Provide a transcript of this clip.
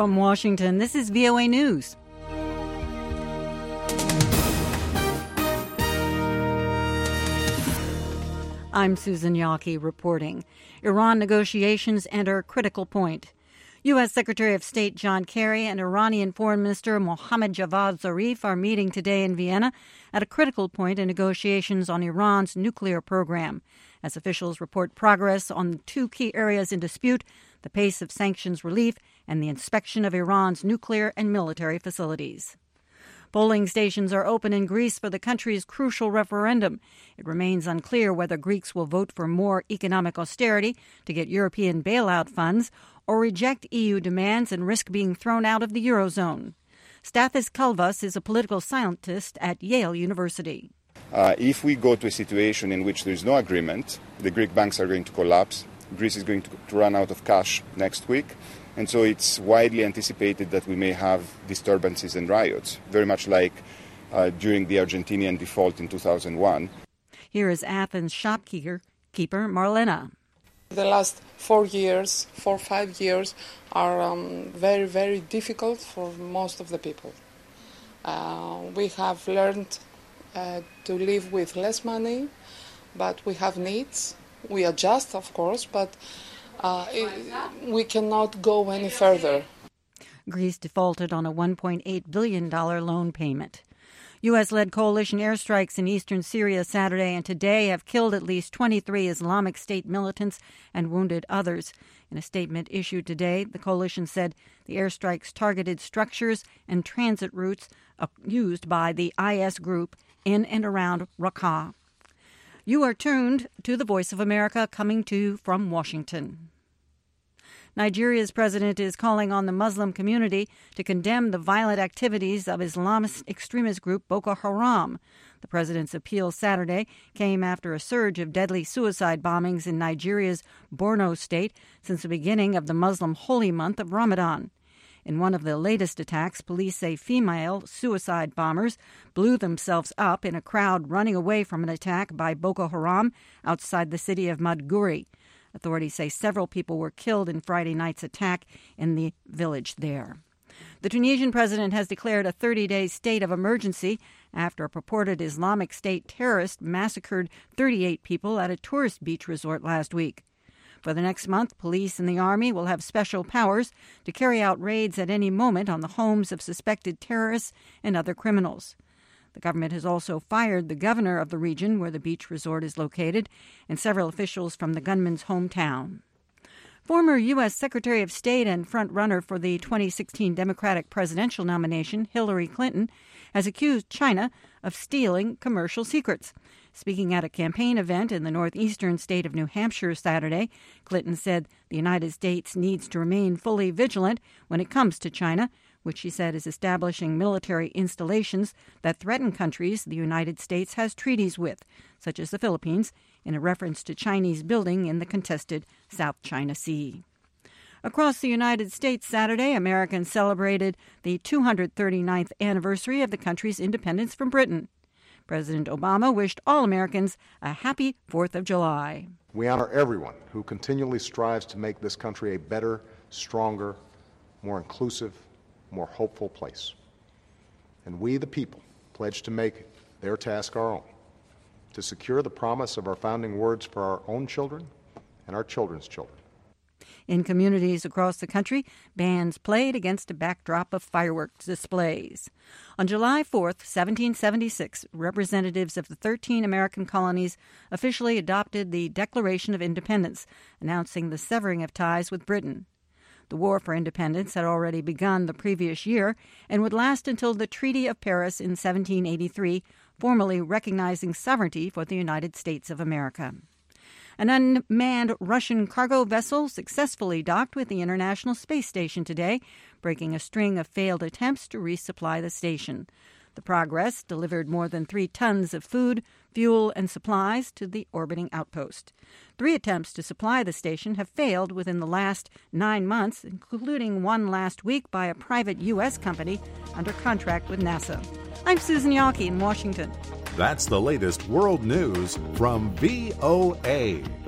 From Washington, this is VOA News. I'm Susan Yaki reporting. Iran negotiations enter a critical point. U.S. Secretary of State John Kerry and Iranian Foreign Minister Mohammad Javad Zarif are meeting today in Vienna at a critical point in negotiations on Iran's nuclear program. As officials report progress on two key areas in dispute, the pace of sanctions relief and the inspection of Iran's nuclear and military facilities. Polling stations are open in Greece for the country's crucial referendum. It remains unclear whether Greeks will vote for more economic austerity to get European bailout funds or reject EU demands and risk being thrown out of the Eurozone. Stathis Kalvas is a political scientist at Yale University. If we go to a situation in which there is no agreement, the Greek banks are going to collapse, Greece is going to run out of cash next week, and so it's widely anticipated that we may have disturbances and riots, very much like during the Argentinian default in 2001. Here is Athens shopkeeper Marlena. The last 4 or 5 years are very, very difficult for most of the people. We have learned to live with less money, but we have needs. We adjust, of course, but we cannot go any further. Greece defaulted on a $1.8 billion loan payment. U.S.-led coalition airstrikes in eastern Syria Saturday and today have killed at least 23 Islamic State militants and wounded others. In a statement issued today, the coalition said the airstrikes targeted structures and transit routes used by the IS group in and around Raqqa. You are tuned to the Voice of America, coming to you from Washington. Nigeria's president is calling on the Muslim community to condemn the violent activities of Islamist extremist group Boko Haram. The president's appeal Saturday came after a surge of deadly suicide bombings in Nigeria's Borno state since the beginning of the Muslim holy month of Ramadan. In one of the latest attacks, police say female suicide bombers blew themselves up in a crowd running away from an attack by Boko Haram outside the city of Maiduguri. Authorities say several people were killed in Friday night's attack in the village there. The Tunisian president has declared a 30-day state of emergency after a purported Islamic State terrorist massacred 38 people at a tourist beach resort last week. For the next month, police and the army will have special powers to carry out raids at any moment on the homes of suspected terrorists and other criminals. The government has also fired the governor of the region where the beach resort is located and several officials from the gunman's hometown. Former U.S. Secretary of State and front-runner for the 2016 Democratic presidential nomination, Hillary Clinton, has accused China of stealing commercial secrets. Speaking at a campaign event in the northeastern state of New Hampshire Saturday, Clinton said the United States needs to remain fully vigilant when it comes to China, which she said is establishing military installations that threaten countries the United States has treaties with, such as the Philippines, in a reference to Chinese building in the contested South China Sea. Across the United States Saturday, Americans celebrated the 239th anniversary of the country's independence from Britain. President Obama wished all Americans a happy 4th of July. We honor everyone who continually strives to make this country a better, stronger, more inclusive, more hopeful place. And we, the people, pledge to make their task our own, to secure the promise of our founding words for our own children and our children's children. In communities across the country, bands played against a backdrop of fireworks displays. On July 4th, 1776, representatives of the 13 American colonies officially adopted the Declaration of Independence, announcing the severing of ties with Britain. The War for Independence had already begun the previous year and would last until the Treaty of Paris in 1783, formally recognizing sovereignty for the United States of America. An unmanned Russian cargo vessel successfully docked with the International Space Station today, breaking a string of failed attempts to resupply the station. The Progress delivered more than 3 tons of food, fuel, and supplies to the orbiting outpost. 3 attempts to supply the station have failed within the last 9 months, including one last week by a private U.S. company under contract with NASA. I'm Susan Yaki in Washington. That's the latest world news from VOA.